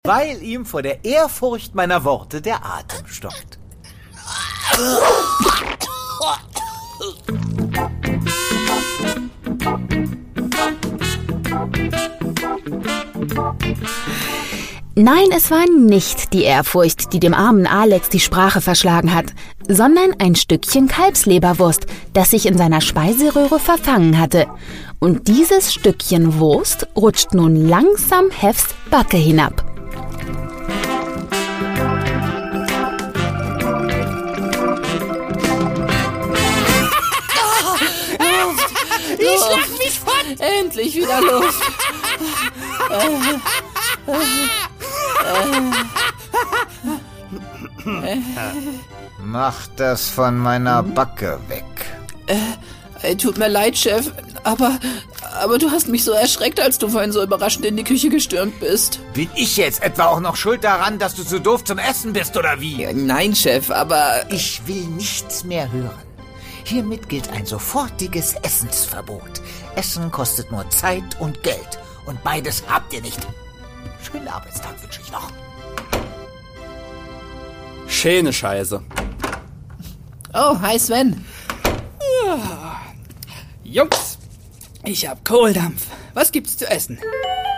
weil ihm vor der Ehrfurcht meiner Worte der Atem stockt. Nein, es war nicht die Ehrfurcht, die dem armen Alex die Sprache verschlagen hat, sondern ein Stückchen Kalbsleberwurst, das sich in seiner Speiseröhre verfangen hatte. Und dieses Stückchen Wurst rutscht nun langsam Hefs Backe hinab. Ich schlag mich fort! Endlich wieder los! Mach das von meiner Backe weg. Tut mir leid, Chef, aber du hast mich so erschreckt, als du vorhin so überraschend in die Küche gestürmt bist. Bin ich jetzt etwa auch noch schuld daran, dass du zu doof zum Essen bist, oder wie? Nein, Chef, aber... Ich will nichts mehr hören. Hiermit gilt ein sofortiges Essensverbot. Essen kostet nur Zeit und Geld. Und beides habt ihr nicht. Schönen Arbeitstag wünsche ich noch. Schöne Scheiße. Oh, hi Sven. Jungs, ich hab Kohldampf. Was gibt's zu essen?